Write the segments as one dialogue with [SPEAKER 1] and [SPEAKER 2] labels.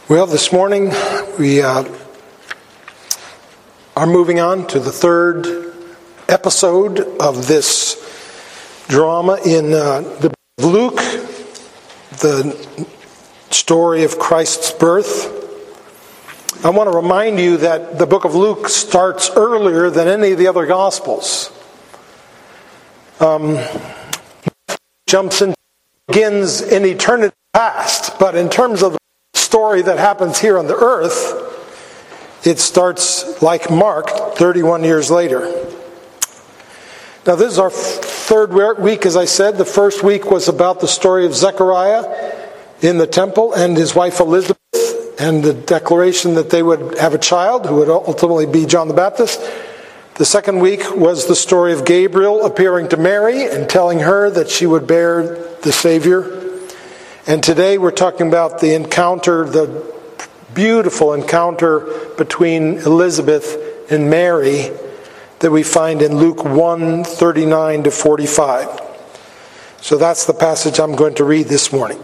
[SPEAKER 1] Well, this morning we are moving on to the third episode of this drama in the book of Luke, the story of Christ's birth. I want to remind you that the book of Luke starts earlier than any of the other Gospels. Begins in eternity past, but in terms of the story that happens here on the earth, it starts like Mark 31 years later. Now this is our third week, as I said. The first week was about the story of Zechariah in the temple and his wife Elizabeth and the declaration that they would have a child who would ultimately be John the Baptist. The second week was the story of Gabriel appearing to Mary and telling her that she would bear the Savior. And today we're talking about the encounter, the beautiful encounter between Elizabeth and Mary that we find in Luke 1:39 to 45. So that's the passage I'm going to read this morning.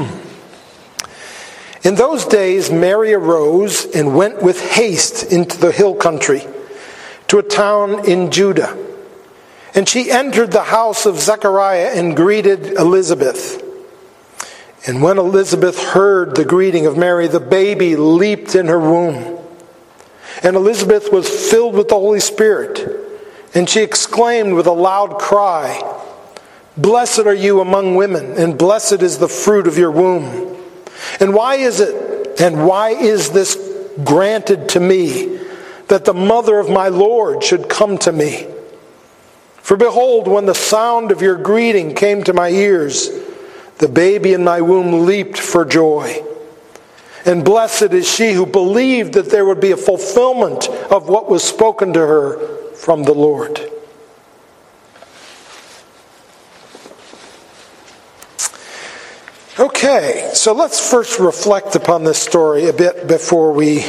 [SPEAKER 1] In those days Mary arose and went with haste into the hill country, to a town in Judah. And she entered the house of Zechariah and greeted Elizabeth. And when Elizabeth heard the greeting of Mary, the baby leaped in her womb. And Elizabeth was filled with the Holy Spirit. And she exclaimed with a loud cry, "Blessed are you among women, and blessed is the fruit of your womb. And why is this granted to me, that the mother of my Lord should come to me? For behold, when the sound of your greeting came to my ears, the baby in my womb leaped for joy. And blessed is she who believed that there would be a fulfillment of what was spoken to her from the Lord." Okay, so let's first reflect upon this story a bit before we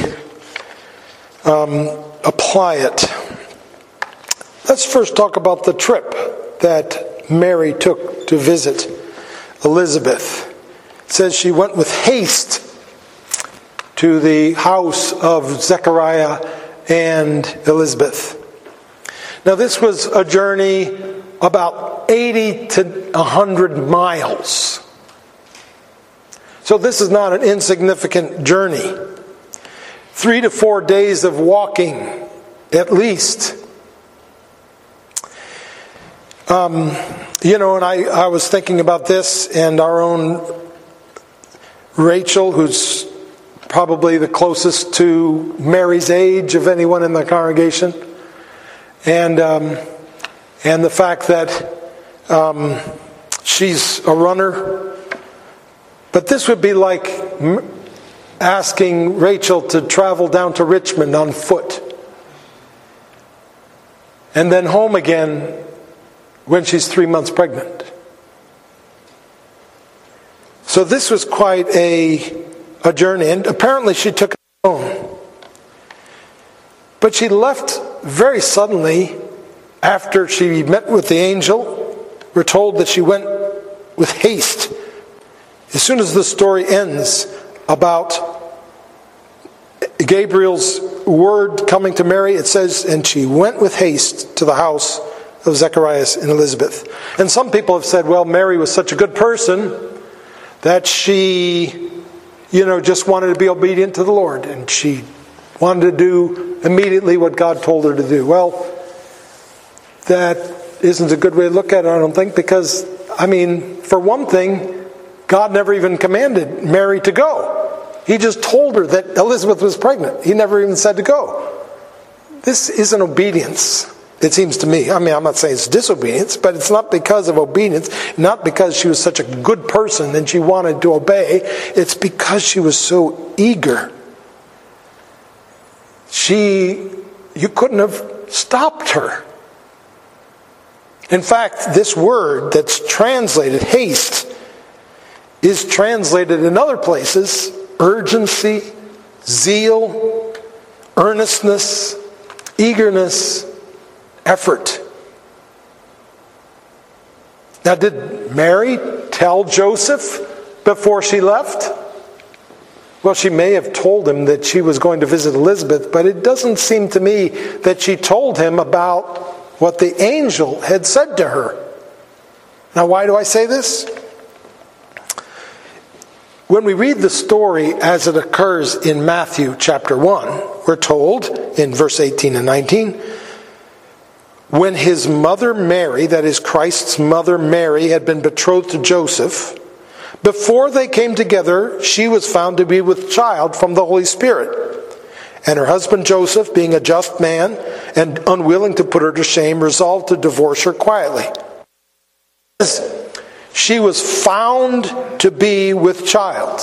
[SPEAKER 1] apply it. Let's first talk about the trip that Mary took to visit Elizabeth. It says she went with haste to the house of Zechariah and Elizabeth. Now this was a journey about 80 to 100 miles. So this is not an insignificant journey. 3 to 4 days of walking, at least. And I was thinking about this, and our own Rachel, who's probably the closest to Mary's age of anyone in the congregation, and the fact that she's a runner. But this would be like asking Rachel to travel down to Richmond on foot and then home again when she's 3 months pregnant. So this was quite a journey, and apparently she took it alone. But she left very suddenly after she met with the angel. We're told that she went with haste. As soon as the story ends about Gabriel's word coming to Mary, it says, "And she went with haste to the house of Zechariah and Elizabeth." And some people have said, well, Mary was such a good person that she, just wanted to be obedient to the Lord, and she wanted to do immediately what God told her to do. Well, that isn't a good way to look at it, I don't think, because, for one thing, God never even commanded Mary to go. He just told her that Elizabeth was pregnant. He never even said to go. This isn't obedience, it seems to me. I'm not saying it's disobedience, but it's not because of obedience, not because she was such a good person and she wanted to obey. It's because she was so eager. You couldn't have stopped her. In fact, this word that's translated haste is translated in other places urgency, zeal, earnestness, eagerness, effort. Now, did Mary tell Joseph before she left? Well, she may have told him that she was going to visit Elizabeth, but it doesn't seem to me that she told him about what the angel had said to her. Now, why do I say this? When we read the story as it occurs in Matthew chapter 1, we're told in verse 18 and 19, when his mother Mary, that is Christ's mother Mary, had been betrothed to Joseph, before they came together, she was found to be with child from the Holy Spirit. And her husband Joseph, being a just man and unwilling to put her to shame, resolved to divorce her quietly. She was found to be with child,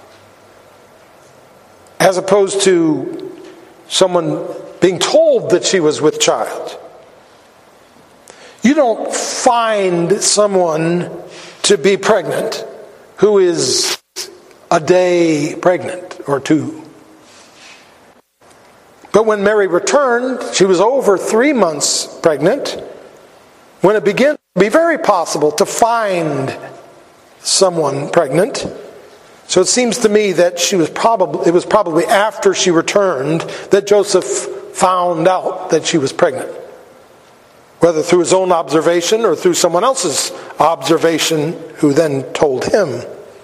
[SPEAKER 1] as opposed to someone being told that she was with child. You don't find someone to be pregnant who is a day pregnant or two. But when Mary returned, she was over 3 months pregnant, when it began to be very possible to find someone pregnant. So it seems to me that it was probably after she returned that Joseph found out that she was pregnant. Whether through his own observation or through someone else's observation who then told him.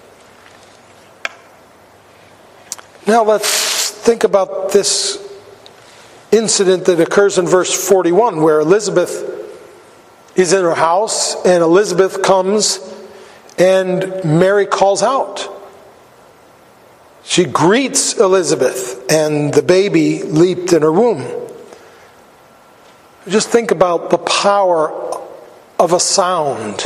[SPEAKER 1] Now let's think about this incident that occurs in verse 41, where Elizabeth is in her house and Elizabeth comes and Mary calls out. She greets Elizabeth and the baby leaped in her womb. Just think about the power of a sound.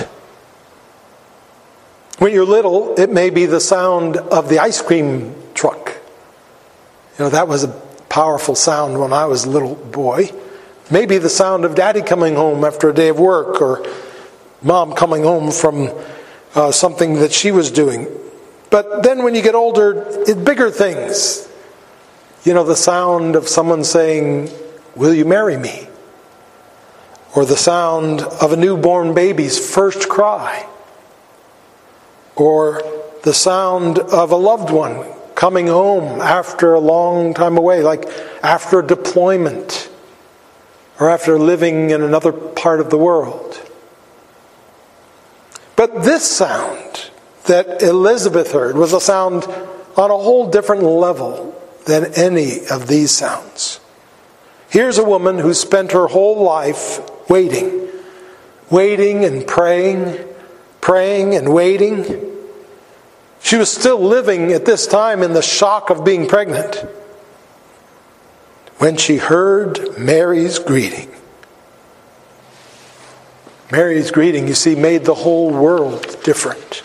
[SPEAKER 1] When you're little, it may be the sound of the ice cream truck. That was a powerful sound when I was a little boy. Maybe the sound of Daddy coming home after a day of work, or Mom coming home from something that she was doing. But then when you get older, it's bigger things. The sound of someone saying, "Will you marry me?" Or the sound of a newborn baby's first cry. Or the sound of a loved one coming home after a long time away, like after a deployment or after living in another part of the world. But this sound that Elizabeth heard was a sound on a whole different level than any of these sounds. Here's a woman who spent her whole life waiting and praying and waiting. She was still living at this time in the shock of being pregnant when she heard Mary's greeting. Mary's greeting, you see, made the whole world different.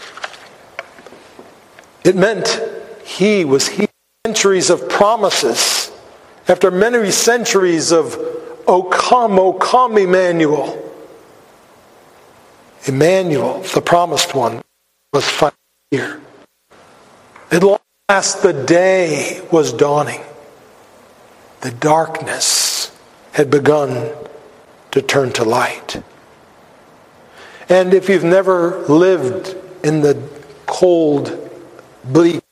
[SPEAKER 1] It meant he was hearing centuries of promises after many centuries of "O come, Emmanuel." Emmanuel, the promised one, was finally here. At last the day was dawning. The darkness had begun to turn to light. And if you've never lived in the cold, bleak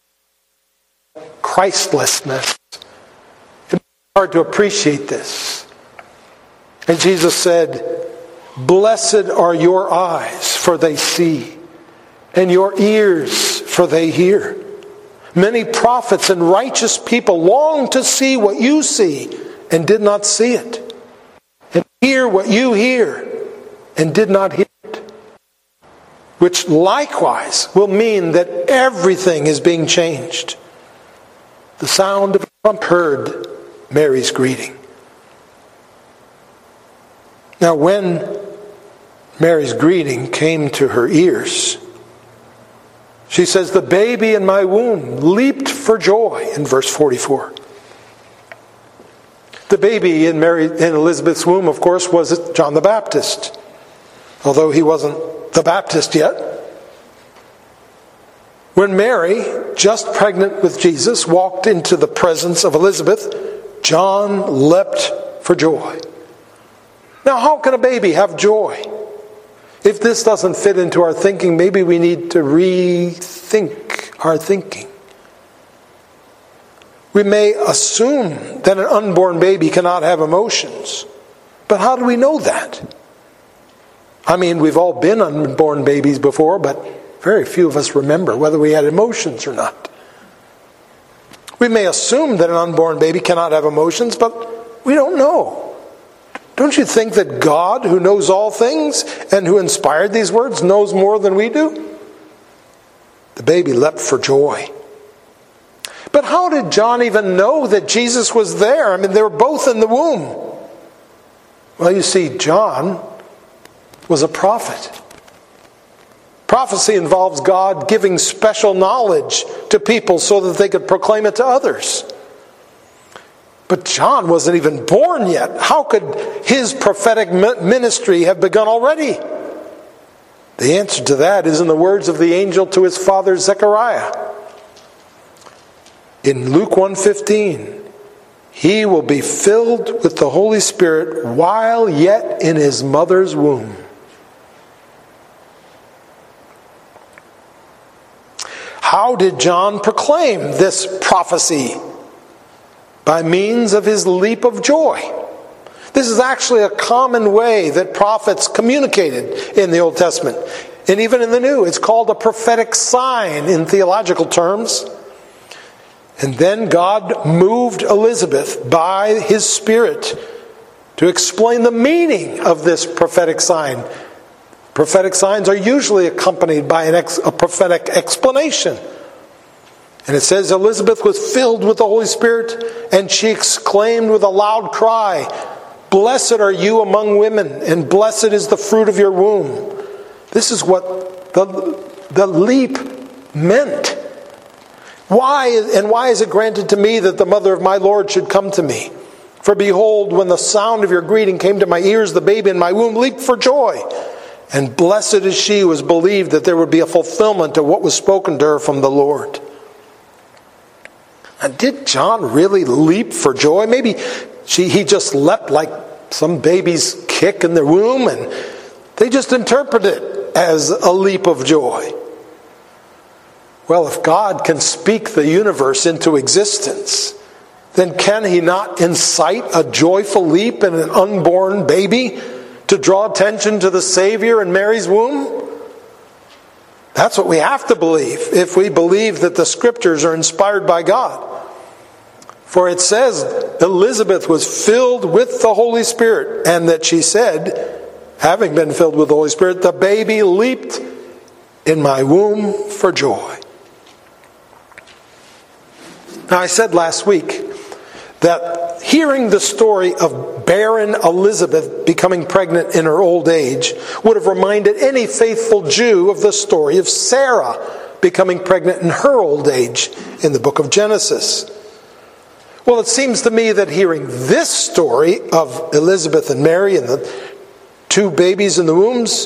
[SPEAKER 1] Christlessness, it's hard to appreciate this. And Jesus said, "Blessed are your eyes, for they see, and your ears, for they hear. Many prophets and righteous people longed to see what you see and did not see it, and hear what you hear and did not hear it." Which likewise will mean that everything is being changed. The sound of a trump heard Mary's greeting. Now when Mary's greeting came to her ears, she says, "The baby in my womb leaped for joy," in verse 44. The baby in Elizabeth's womb, of course, was John the Baptist, although he wasn't the Baptist yet. When Mary, just pregnant with Jesus, walked into the presence of Elizabeth, John leapt for joy. Now, how can a baby have joy? If this doesn't fit into our thinking, maybe we need to rethink our thinking. We may assume that an unborn baby cannot have emotions. But how do we know that? I mean, we've all been unborn babies before, but very few of us remember whether we had emotions or not. We may assume that an unborn baby cannot have emotions, but we don't know. Don't you think that God, who knows all things and who inspired these words, knows more than we do? The baby leapt for joy. But how did John even know that Jesus was there? I mean, they were both in the womb. Well, you see, John was a prophet. Prophecy involves God giving special knowledge to people so that they could proclaim it to others. But John wasn't even born yet. How could his prophetic ministry have begun already? The answer to that is in the words of the angel to his father Zechariah. In Luke 1:15, he will be filled with the Holy Spirit while yet in his mother's womb. How did John proclaim this prophecy? By means of his leap of joy. This is actually a common way that prophets communicated in the Old Testament. And even in the New, it's called a prophetic sign in theological terms. And then God moved Elizabeth by his Spirit to explain the meaning of this prophetic sign. Prophetic signs are usually accompanied by a prophetic explanation. And it says Elizabeth was filled with the Holy Spirit, and she exclaimed with a loud cry, "Blessed are you among women, and blessed is the fruit of your womb." This is what the leap meant. Why is it granted to me that the mother of my Lord should come to me? For behold, when the sound of your greeting came to my ears, the baby in my womb leaped for joy. And blessed is she who was believed that there would be a fulfillment of what was spoken to her from the Lord. And did John really leap for joy? Maybe he just leapt like some babies kick in their womb, and they just interpret it as a leap of joy. Well, if God can speak the universe into existence, then can he not incite a joyful leap in an unborn baby to draw attention to the Savior in Mary's womb? That's what we have to believe if we believe that the Scriptures are inspired by God. For it says Elizabeth was filled with the Holy Spirit, and that she said, having been filled with the Holy Spirit, the baby leaped in my womb for joy. Now, I said last week that hearing the story of barren Elizabeth becoming pregnant in her old age would have reminded any faithful Jew of the story of Sarah becoming pregnant in her old age in the book of Genesis. Well, it seems to me that hearing this story of Elizabeth and Mary and the two babies in the wombs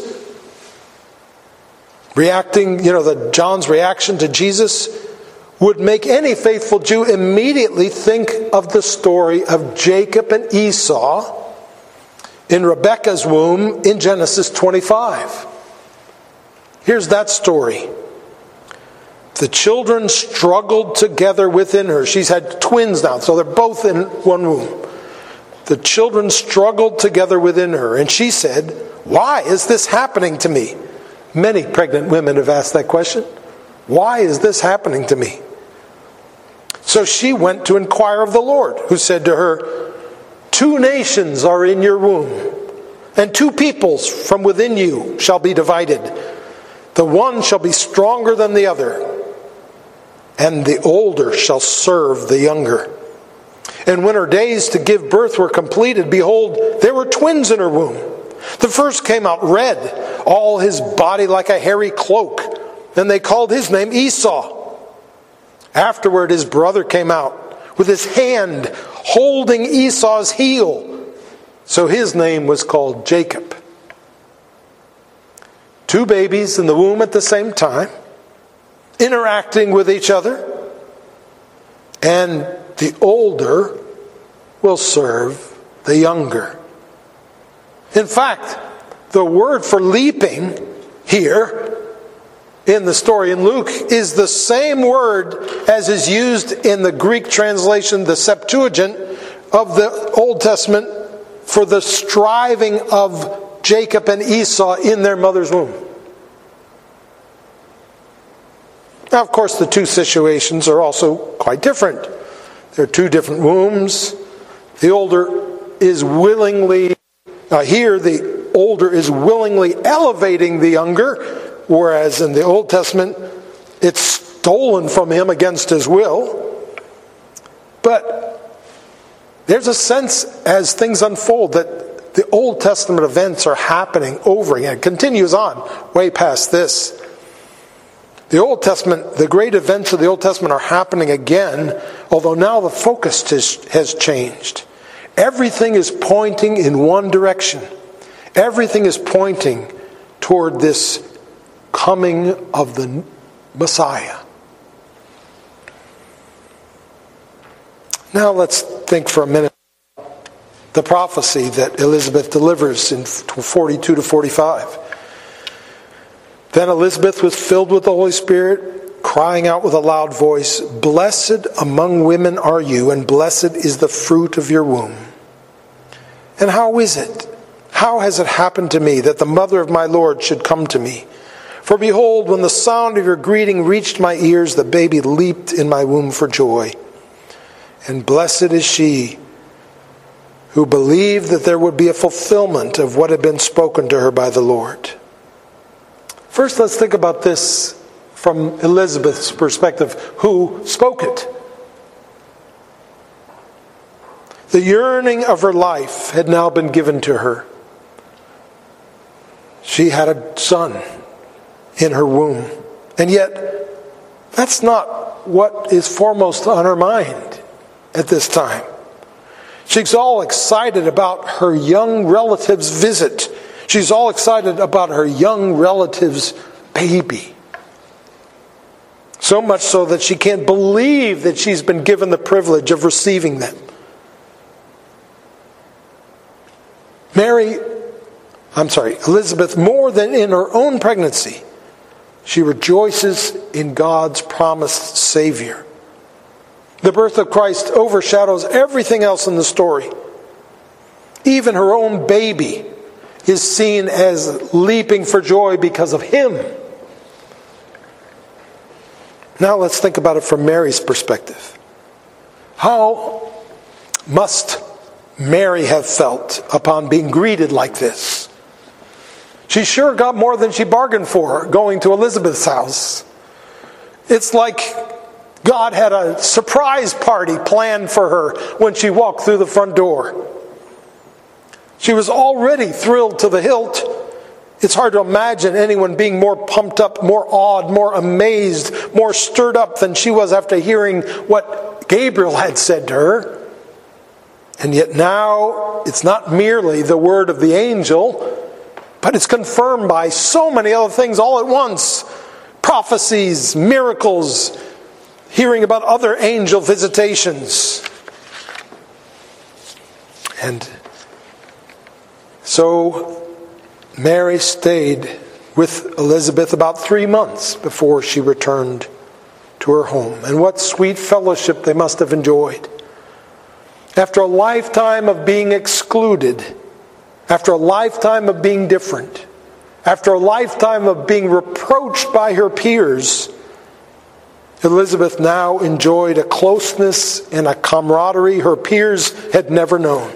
[SPEAKER 1] reacting, John's reaction to Jesus would make any faithful Jew immediately think of the story of Jacob and Esau in Rebekah's womb in Genesis 25. Here's that story. The children struggled together within her. She's had twins now, so they're both in one womb. The children struggled together within her, and she said, "Why is this happening to me?" Many pregnant women have asked that question. Why is this happening to me? So she went to inquire of the Lord, who said to her, "Two nations are in your womb, and two peoples from within you shall be divided. The one shall be stronger than the other, and the older shall serve the younger." And when her days to give birth were completed, behold, there were twins in her womb. The first came out red, all his body like a hairy cloak, and they called his name Esau. Afterward his brother came out with his hand holding Esau's heel, so his name was called Jacob. Two babies in the womb at the same time, interacting with each other, and the older will serve the younger. In fact, the word for leaping here in the story in Luke is the same word as is used in the Greek translation, the Septuagint of the Old Testament, for the striving of Jacob and Esau in their mother's womb. Now, of course, the two situations are also quite different. There are two different wombs. The older is willingly, here the older is willingly elevating the younger, whereas in the Old Testament, it's stolen from him against his will. But there's a sense as things unfold that the Old Testament events are happening over again. It continues on way past this. The Old Testament, the great events of the Old Testament are happening again, although now the focus has changed. Everything is pointing in one direction. Everything is pointing toward this coming of the Messiah. Now let's think for a minute the prophecy that Elizabeth delivers in 42 to 45. Then Elizabeth was filled with the Holy Spirit, crying out with a loud voice, "Blessed among women are you, and blessed is the fruit of your womb. And how is it? How has it happened to me that the mother of my Lord should come to me? For behold, when the sound of your greeting reached my ears, the baby leaped in my womb for joy. And blessed is she who believed that there would be a fulfillment of what had been spoken to her by the Lord." First, let's think about this from Elizabeth's perspective. Who spoke it? The yearning of her life had now been given to her. She had a son in her womb. And yet, that's not what is foremost on her mind at this time. She's all excited about her young relative's visit. She's all excited about her young relative's baby. So much so that she can't believe that she's been given the privilege of receiving them. Elizabeth, more than in her own pregnancy, she rejoices in God's promised Savior. The birth of Christ overshadows everything else in the story. Even her own baby is seen as leaping for joy because of him. Now let's think about it from Mary's perspective. How must Mary have felt upon being greeted like this? She sure got more than she bargained for going to Elizabeth's house. It's like God had a surprise party planned for her when she walked through the front door. She was already thrilled to the hilt. It's hard to imagine anyone being more pumped up, more awed, more amazed, more stirred up than she was after hearing what Gabriel had said to her. And yet now, it's not merely the word of the angel, but it's confirmed by so many other things all at once. Prophecies, miracles, hearing about other angel visitations. And so Mary stayed with Elizabeth about 3 months before she returned to her home. And what sweet fellowship they must have enjoyed. After a lifetime of being excluded, after a lifetime of being different, after a lifetime of being reproached by her peers, Elizabeth now enjoyed a closeness and a camaraderie her peers had never known.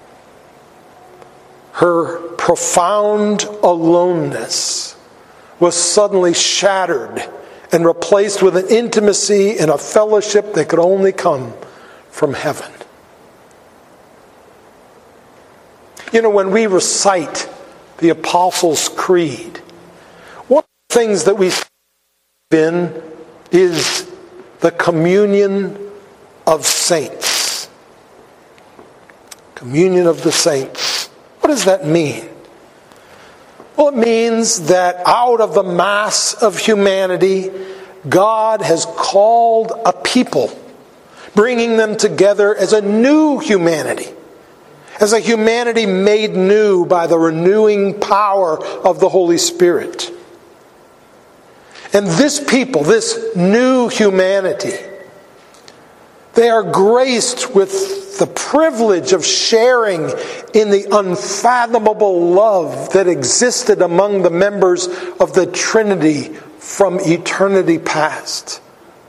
[SPEAKER 1] Her profound aloneness was suddenly shattered and replaced with an intimacy and a fellowship that could only come from heaven. You know, when we recite the Apostles' Creed, one of the things that we in is the communion of saints. Communion of the saints. What does that mean? Well, it means that out of the mass of humanity, God has called a people, bringing them together as a new humanity. As a humanity made new by the renewing power of the Holy Spirit. And this people, this new humanity, they are graced with the privilege of sharing in the unfathomable love that existed among the members of the Trinity from eternity past.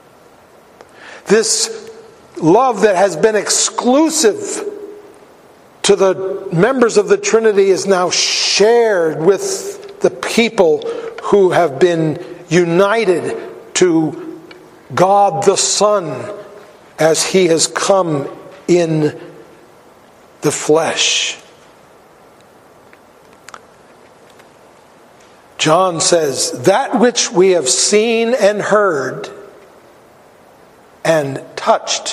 [SPEAKER 1] This love that has been exclusive to the members of the Trinity is now shared with the people who have been united to God the Son as He has come in the flesh. John says, that which we have seen and heard and touched.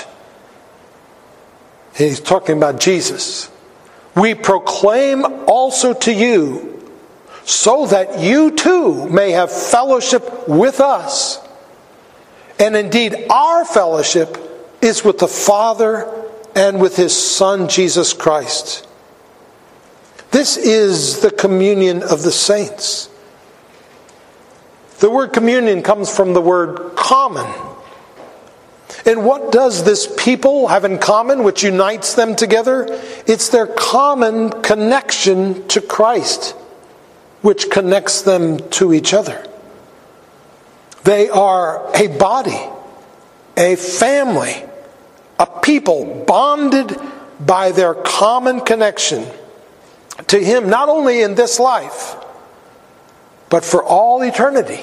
[SPEAKER 1] He's talking about Jesus. We proclaim also to you, so that you too may have fellowship with us. And indeed, our fellowship is with the Father and with His Son, Jesus Christ. This is the communion of the saints. The word communion comes from the word common. And what does this people have in common which unites them together? It's their common connection to Christ, which connects them to each other. They are a body, a family, a people bonded by their common connection to Him, not only in this life, but for all eternity.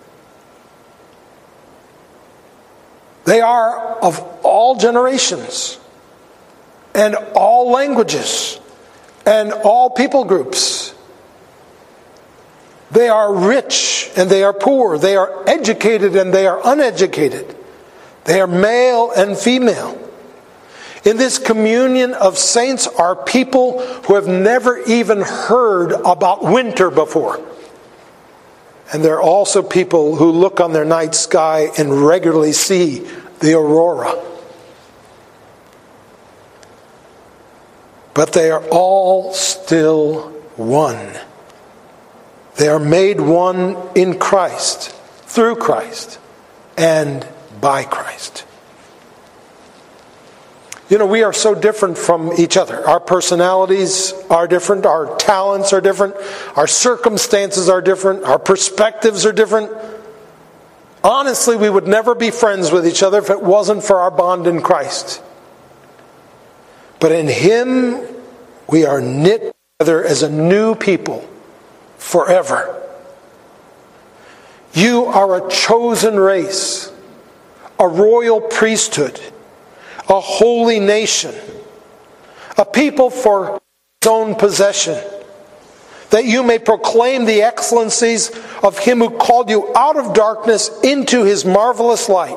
[SPEAKER 1] They are of all generations and all languages and all people groups. They are rich and they are poor. They are educated and they are uneducated. They are male and female. In this communion of saints are people who have never even heard about winter before. And there are also people who look on their night sky and regularly see the aurora. But they are all still one. They are made one in Christ, through Christ, and by Christ. You know, we are so different from each other. Our personalities are different. Our talents are different. Our circumstances are different. Our perspectives are different. Honestly, we would never be friends with each other if it wasn't for our bond in Christ. But in Him, we are knit together as a new people forever. You are a chosen race, a royal priesthood, a holy nation, a people for His own possession, that you may proclaim the excellencies of Him who called you out of darkness into His marvelous light.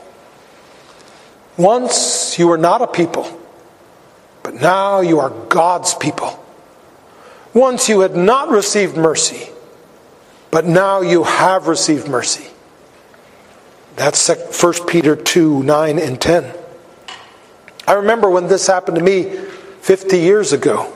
[SPEAKER 1] Once you were not a people, but now you are God's people. Once you had not received mercy, but now you have received mercy. That's 1 Peter 2, 9 and 10. I remember when this happened to me 50 years ago.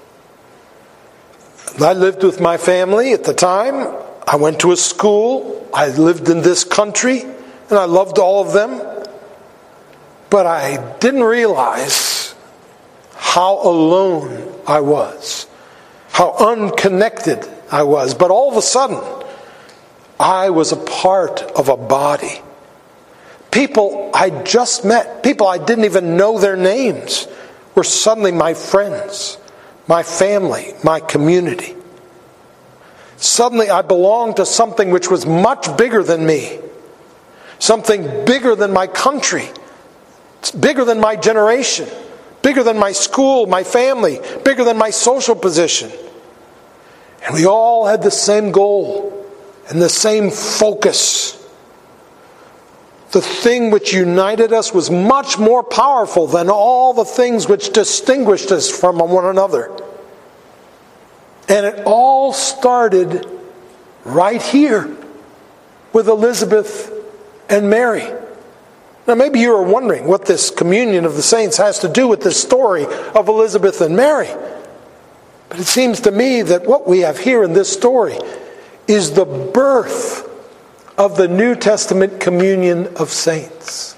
[SPEAKER 1] I lived with my family at the time. I went to a school. I lived in this country, and I loved all of them. But I didn't realize how alone I was, how unconnected I was. But all of a sudden, I was a part of a body. People I just met, people I didn't even know their names, were suddenly my friends, my family, my community. Suddenly I belonged to something which was much bigger than me, something bigger than my country, bigger than my generation, bigger than my school, my family, bigger than my social position. And we all had the same goal and the same focus. The thing which united us was much more powerful than all the things which distinguished us from one another. And it all started right here with Elizabeth and Mary. Now maybe you are wondering what this communion of the saints has to do with this story of Elizabeth and Mary. But it seems to me that what we have here in this story is the birth of the New Testament communion of saints.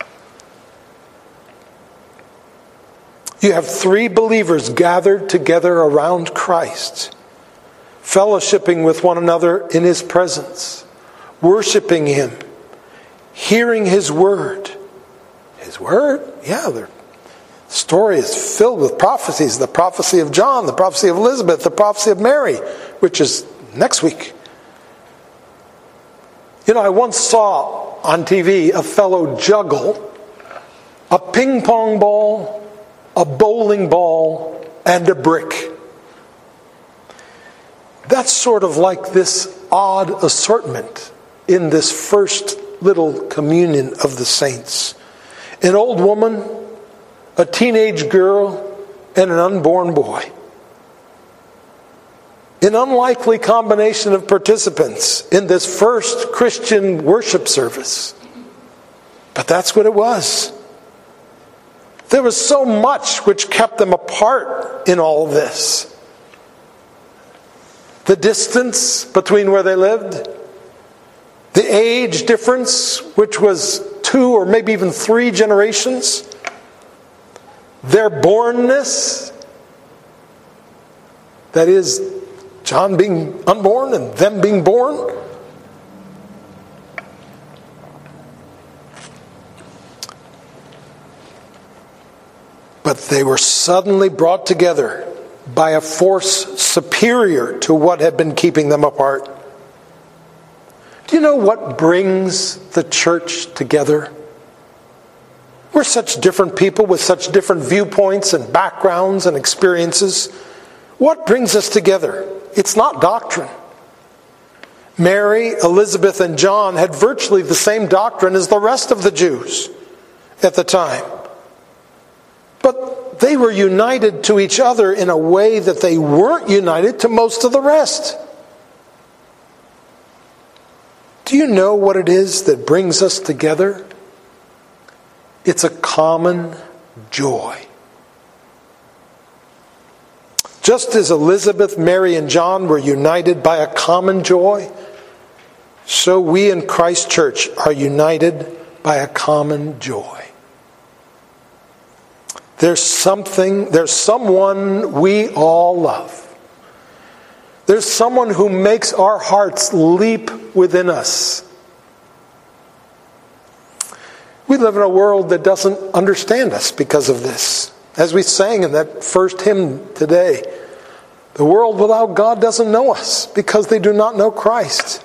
[SPEAKER 1] You have three believers gathered together around Christ, fellowshipping with one another in His presence, worshiping Him, hearing His word. His word? Yeah, the story is filled with prophecies. The prophecy of John, the prophecy of Elizabeth, the prophecy of Mary, which is next week. You know, I once saw on TV a fellow juggle a ping pong ball, a bowling ball, and a brick. That's sort of like this odd assortment in this first little communion of the saints. An old woman, a teenage girl, and an unborn boy. An unlikely combination of participants in this first Christian worship service. But that's what it was. There was so much which kept them apart in all of this. The distance between where they lived, the age difference, which was 2 or maybe even 3 generations, their bornness, that is, John being unborn and them being born. But they were suddenly brought together by a force superior to what had been keeping them apart. Do you know what brings the church together? We're such different people with such different viewpoints and backgrounds and experiences. What brings us together? It's not doctrine. Mary, Elizabeth, and John had virtually the same doctrine as the rest of the Jews at the time. But they were united to each other in a way that they weren't united to most of the rest. Do you know what it is that brings us together? It's a common joy. Just as Elizabeth, Mary, and John were united by a common joy, so we in Christ Church are united by a common joy. There's someone we all love. There's someone who makes our hearts leap within us. We live in a world that doesn't understand us because of this. As we sang in that first hymn today, the world without God doesn't know us because they do not know Christ.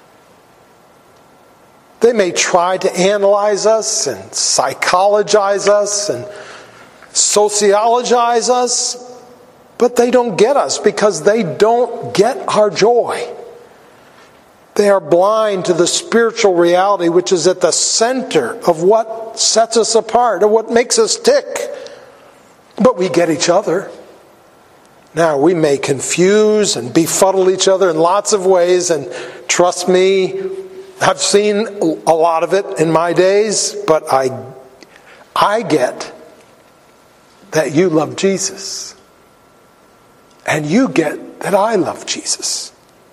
[SPEAKER 1] They may try to analyze us and psychologize us and sociologize us, but they don't get us because they don't get our joy. They are blind to the spiritual reality which is at the center of what sets us apart, of what makes us tick. But we get each other. Now, we may confuse and befuddle each other in lots of ways, and trust me, I've seen a lot of it in my days, but I get that you love Jesus. And you get that I love Jesus.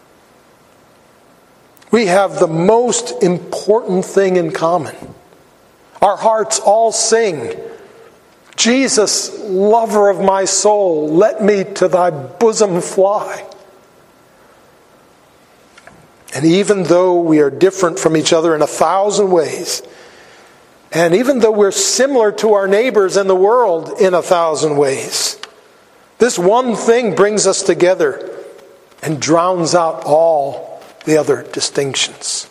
[SPEAKER 1] We have the most important thing in common. Our hearts all sing, Jesus, lover of my soul, let me to thy bosom fly. And even though we are different from each other in 1,000 ways, and even though we're similar to our neighbors in the world in 1,000 ways, this one thing brings us together and drowns out all the other distinctions.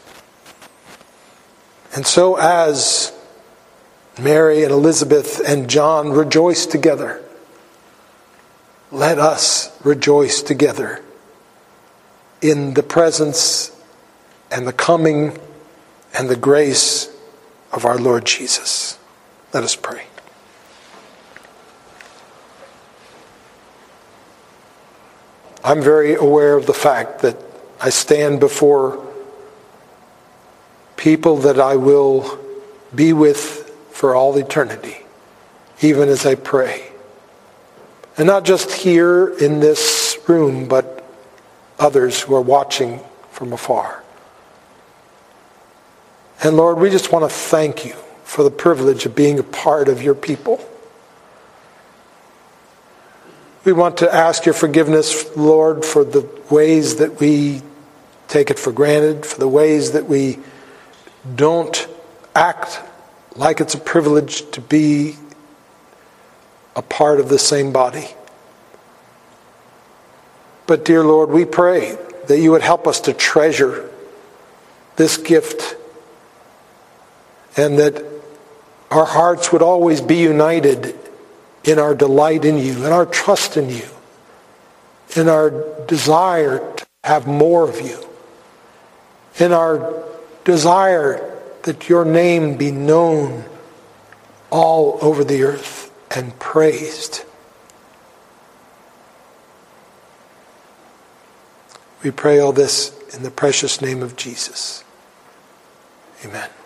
[SPEAKER 1] And so as Mary and Elizabeth and John rejoice together, let us rejoice together in the presence and the coming and the grace of our Lord Jesus. Let us pray. I'm very aware of the fact that I stand before people that I will be with for all eternity, even as I pray. And not just here in this room, but others who are watching from afar. And Lord, we just want to thank you for the privilege of being a part of your people. We want to ask your forgiveness, Lord, for the ways that we take it for granted, for the ways that we don't act like it's a privilege to be a part of the same body. But dear Lord, we pray that you would help us to treasure this gift, and that our hearts would always be united in our delight in you, in our trust in you, in our desire to have more of you, in our desire that your name be known all over the earth and praised. We pray all this in the precious name of Jesus. Amen.